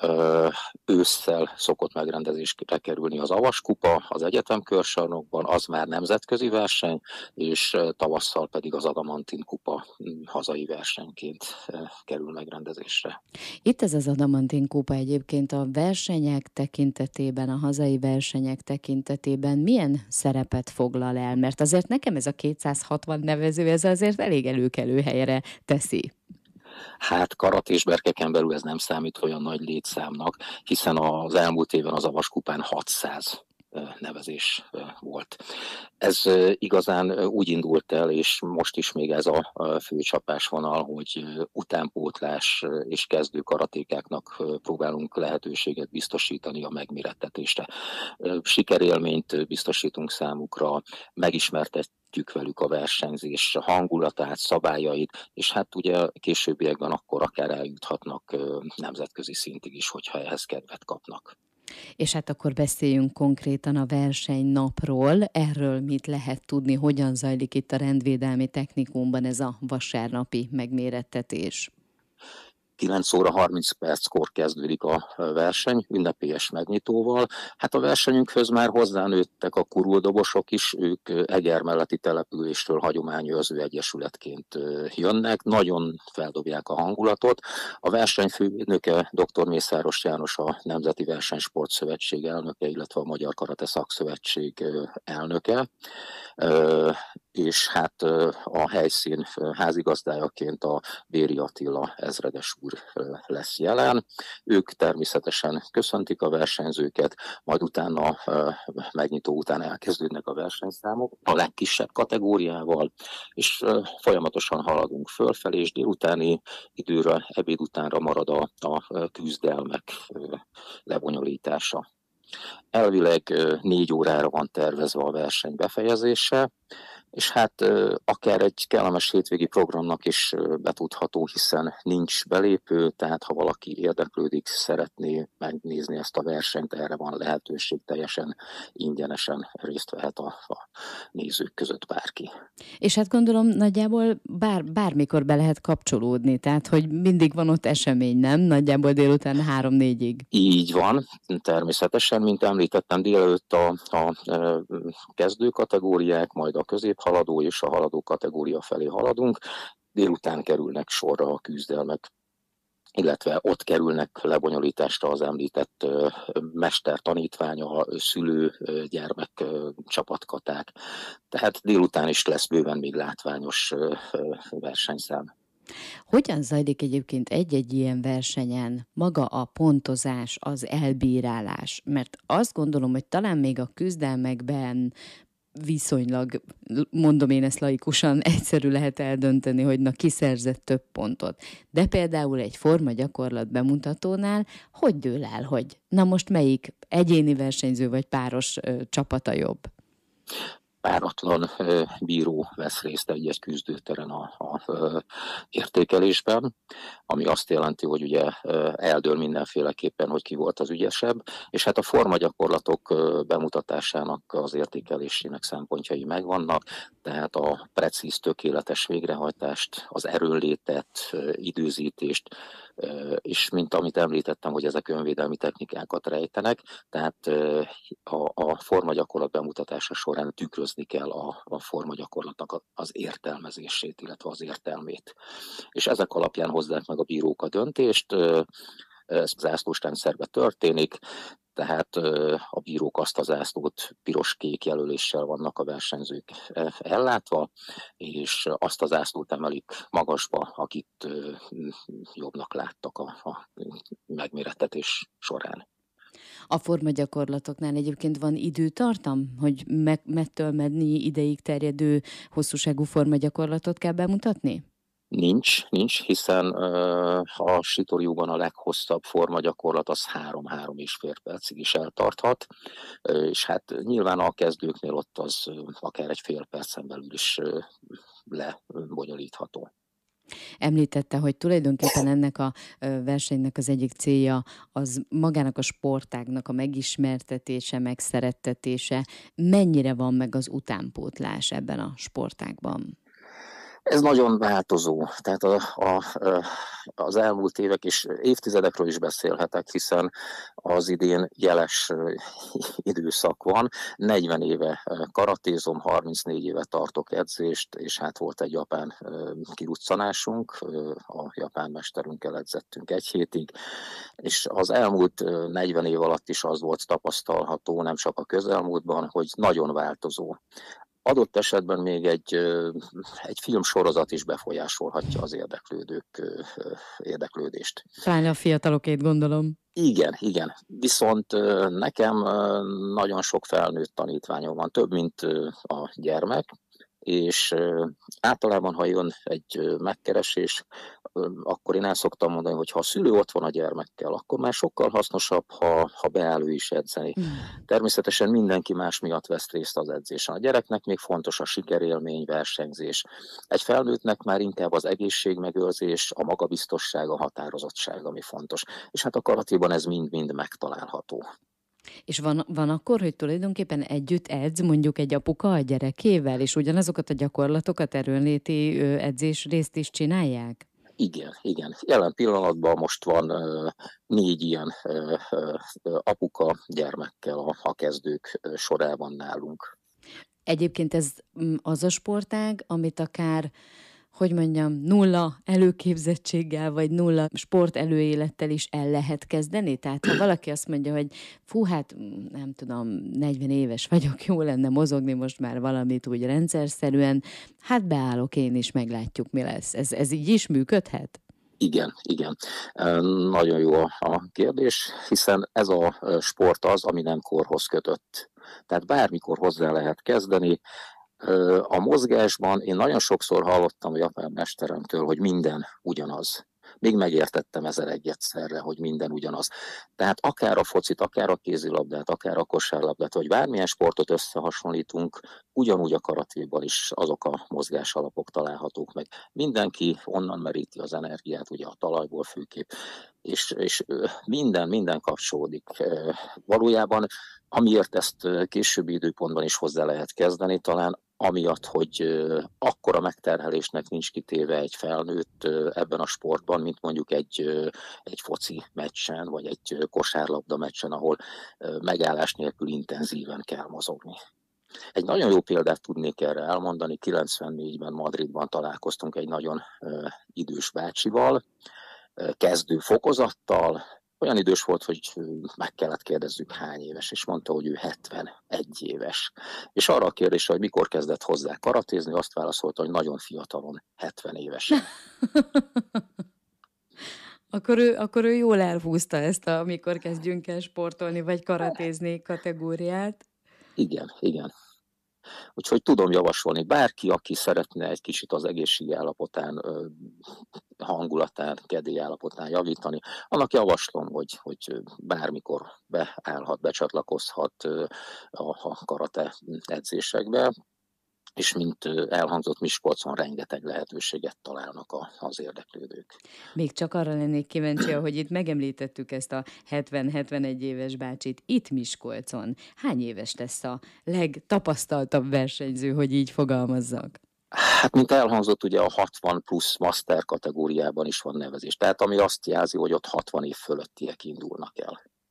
Ősszel szokott megrendezésre kerülni az Avas kupa az egyetemkörsarnokban, az már nemzetközi verseny, és tavasszal pedig az Adamantin kupa hazai versenyként kerül megrendezésre. Itt ez az Adamantin kupa egyébként a versenyek tekintetében, a hazai versenyek tekintetében milyen szerepet foglal el? Mert azért nekem ez a kétszázhatvan nevező, ez azért elég előkelő helyre teszi. Hát karat és berkeken belül ez nem számít olyan nagy létszámnak, hiszen az elmúlt éven az Avas kupán hatszáz nevezés volt. Ez igazán úgy indult el, és most is még ez a fő csapásvonal, hogy utánpótlás és kezdő karatékáknak próbálunk lehetőséget biztosítani a megmérettetésre. Sikerélményt biztosítunk számukra, megismertetjük velük a versenyzés hangulatát, szabályait, és hát ugye későbbiekben akkor akár eljuthatnak nemzetközi szintig is, hogyha ehhez kedvet kapnak. És hát akkor beszéljünk konkrétan a versenynapról. Erről mit lehet tudni, hogyan zajlik itt a rendvédelmi technikumban ez a vasárnapi megmérettetés? kilenc óra harminc perckor kezdődik a verseny, ünnepélyes megnyitóval. Hát a versenyünkhöz már hozzánőttek a kuruldobosok is, ők Eger melletti településről hagyományőrző egyesületként jönnek, nagyon feldobják a hangulatot. A verseny főnöke dr. Mészáros János, a Nemzeti Versenysportszövetség elnöke, illetve a Magyar Karate Szakszövetség elnöke, és hát a helyszín házigazdájaként a Béri Attila ezredes úr lesz jelen. Ők természetesen köszöntik a versenyzőket, majd utána, megnyitó után elkezdődnek a versenyszámok a legkisebb kategóriával, és folyamatosan haladunk fölfelé, és délutáni időre, ebéd utánra marad a, a küzdelmek lebonyolítása. Elvileg négy órára van tervezve a verseny befejezése, és hát akár egy kellemes hétvégi programnak is betudható, hiszen nincs belépő, tehát ha valaki érdeklődik, szeretné megnézni ezt a versenyt, erre van lehetőség, teljesen ingyenesen részt vehet a, a nézők között bárki. És hát gondolom nagyjából bár, bármikor be lehet kapcsolódni, tehát hogy mindig van ott esemény, nem? Nagyjából délután három-négyig. Így van, természetesen, mint említettem, délelőtt a, a kezdő kategóriák, majd a középhaladó és a haladó kategória felé haladunk. Délután kerülnek sorra a küzdelmek, illetve ott kerülnek lebonyolításra az említett mester tanítványa, szülő, gyermek csapatkaták. Tehát délután is lesz bőven még látványos versenyszám. Hogyan zajlik egyébként egy-egy ilyen versenyen maga a pontozás, az elbírálás? Mert azt gondolom, hogy talán még a küzdelmekben viszonylag, mondom én ezt laikusan, egyszerű lehet eldönteni, hogy na ki szerzett több pontot. De például egy formagyakorlat bemutatónál hogy dől el, hogy na most melyik egyéni versenyző vagy páros ö, csapata jobb? Páratlan bíró vesz részt egy-egy küzdőteren a, a, a értékelésben, ami azt jelenti, hogy ugye eldől mindenféleképpen, hogy ki volt az ügyesebb, és hát a formagyakorlatok bemutatásának az értékelésének szempontjai megvannak, tehát a precíz, tökéletes végrehajtást, az erőnlétet, időzítést, és mint amit említettem, hogy ezek önvédelmi technikákat rejtenek, tehát a, a formagyakorlat bemutatása során tükrözni kell a, a formagyakorlatnak az értelmezését, illetve az értelmét. És ezek alapján hozzák meg a bírók a döntést, ez zászlósrendszerben történik, tehát a bírók azt a zászlót piros-kék jelöléssel vannak a versenyzők ellátva, és azt a zászlót emelik magasba, akit jobbnak láttak a, a megmérettetés során. A formagyakorlatoknál egyébként van időtartam, hogy me- mettől mednyi ideig terjedő hosszúságú formagyakorlatot kell bemutatni? Nincs, nincs, hiszen uh, a Sitorjúban a leghosszabb formagyakorlat az három-három és fél percig is eltarthat, uh, és hát nyilván a kezdőknél ott az uh, akár egy fél percen belül is uh, lebonyolítható. Említette, hogy tulajdonképpen ennek a versenynek az egyik célja az magának a sportágnak a megismertetése, megszerettetése. Mennyire van meg az utánpótlás ebben a sportágban? Ez nagyon változó, tehát a, a, az elmúlt évek és évtizedekről is beszélhetek, hiszen az idén jeles időszak van. negyven éve karatézom, harmincnégy éve tartok edzést, és hát volt egy japán kiruccanásunk, a japán mesterünkkel edzettünk egy hétig, és az elmúlt negyven év alatt is az volt tapasztalható, nem csak a közelmúltban, hogy nagyon változó. Adott esetben még egy, egy filmsorozat is befolyásolhatja az érdeklődők érdeklődést. Pláne a fiatalokét, gondolom. Igen, igen. Viszont nekem nagyon sok felnőtt tanítványom van, több, mint a gyermek, és általában, ha jön egy megkeresés, akkor én el szoktam mondani, hogy ha a szülő ott van a gyermekkel, akkor már sokkal hasznosabb, ha, ha beáll ő is edzeni. Mm. Természetesen mindenki más miatt vesz részt az edzésen. A gyereknek még fontos a sikerélmény, versenyzés. Egy felnőttnek már inkább az egészségmegőrzés, a magabiztosság, a határozottság, ami fontos. És hát a karatéban ez mind-mind megtalálható. És van, van akkor, hogy tulajdonképpen együtt edz mondjuk egy apuka a gyerekével, és ugyanazokat a gyakorlatokat, erőnléti edzés részt is csinálják? Igen, igen. Jelen pillanatban most van uh, négy ilyen uh, uh, apuka gyermekkel a, a kezdők uh, sorában nálunk. Egyébként ez az a sportág, amit akár, hogy mondjam, nulla előképzettséggel, vagy nulla sport előélettel is el lehet kezdeni? Tehát ha valaki azt mondja, hogy fú, hát nem tudom, negyven éves vagyok, jó lenne mozogni most már valamit úgy rendszerszerűen, hát beállok én is, meglátjuk, mi lesz. Ez, ez így is működhet? Igen, igen. Nagyon jó a kérdés, hiszen ez a sport az, ami nem korhoz kötött. Tehát bármikor hozzá lehet kezdeni. A mozgásban én nagyon sokszor hallottam a japán mesteremtől, hogy minden ugyanaz. Még megértettem ezer egy egyszerre, hogy minden ugyanaz. Tehát akár a focit, akár a kézilabdát, akár a kosárlabdát, vagy bármilyen sportot összehasonlítunk, ugyanúgy a karatéban is azok a mozgás alapok találhatók meg. Mindenki onnan meríti az energiát, ugye a talajból főképp, és, és minden, minden kapcsolódik. Valójában, amiért ezt későbbi időpontban is hozzá lehet kezdeni, talán amiatt, hogy akkora megterhelésnek nincs kitéve egy felnőtt ebben a sportban, mint mondjuk egy, egy foci meccsen, vagy egy kosárlabda meccsen, ahol megállás nélkül intenzíven kell mozogni. Egy nagyon jó példát tudnék erre elmondani, kilencvennégyben Madridban találkoztunk egy nagyon idős bácsival, kezdő fokozattal. Olyan idős volt, hogy meg kellett kérdezzük hány éves, és mondta, hogy ő hetvenegy éves. És arra a kérdésre, hogy mikor kezdett hozzá karatézni, azt válaszolta, hogy nagyon fiatalon, hetven évesen. Akkor ő, akkor ő jól elhúzta ezt a mikor kezdjünk el sportolni, vagy karatézni kategóriát. Igen, igen. Úgyhogy tudom javasolni bárki, aki szeretne egy kicsit az egészségi állapotán, hangulatán, kedély állapotán javítani, annak javaslom, hogy, hogy bármikor beállhat, becsatlakozhat a karate edzésekbe, és mint elhangzott, Miskolcon rengeteg lehetőséget találnak az érdeklődők. Még csak arra lennék kíváncsi, hogy itt megemlítettük ezt a hetven-hetvenegy éves bácsit itt Miskolcon. Hány éves lesz a legtapasztaltabb versenyző, hogy így fogalmazzak? Hát, mint elhangzott, ugye a hatvan plusz master kategóriában is van nevezés. Tehát ami azt jelzi, hogy ott hatvan év fölöttiek indulnak el.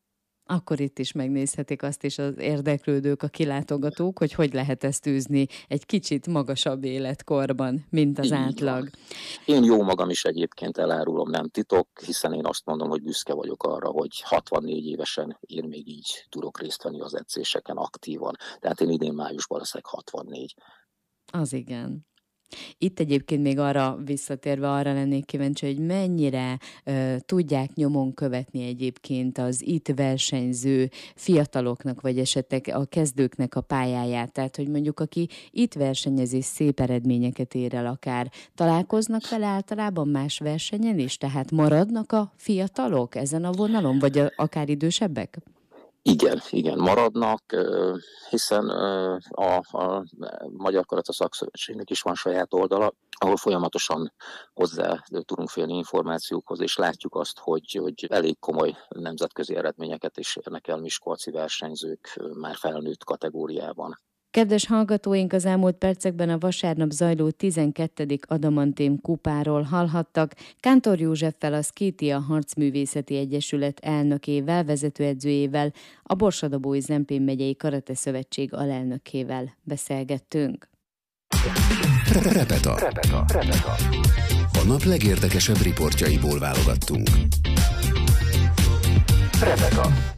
Akkor itt is megnézhetik azt is az érdeklődők, a kilátogatók, hogy hogy lehet ezt űzni egy kicsit magasabb életkorban, mint az Így átlag. van. Én jó magam is egyébként elárulom, nem titok, hiszen én azt mondom, hogy büszke vagyok arra, hogy hatvannégy évesen én még így tudok részt venni az edzéseken aktívan. Tehát én idén májusban leszek hatvannégy. Az igen. Itt egyébként még arra visszatérve arra lennék kíváncsi, hogy mennyire uh, tudják nyomon követni egyébként az itt versenyző fiataloknak, vagy esetleg a kezdőknek a pályáját. Tehát, hogy mondjuk aki itt versenyez és szép eredményeket ér el akár, találkoznak vele általában más versenyen is? Tehát maradnak a fiatalok ezen a vonalon, vagy a, akár idősebbek? Igen, igen, maradnak, hiszen a, a Magyar Karate Szakszövetségnek is van saját oldala, ahol folyamatosan hozzá tudunk férni információkhoz, és látjuk azt, hogy, hogy elég komoly nemzetközi eredményeket is érnek el miskolci versenyzők már felnőtt kategóriában. Kedves hallgatóink, az elmúlt percekben a vasárnap zajló tizenkettedik Adamantém kupáról hallhattak. Kántor Józseffel, a Szkítia Harcművészeti Egyesület elnökével, vezetőedzőjével, a Borsod-Abaúj-Zemplén megyei Karate Szövetség alelnökével beszélgettünk. Repeta. Repeta. Repeta. A nap legérdekesebb riportjaiból válogattunk. Repeta.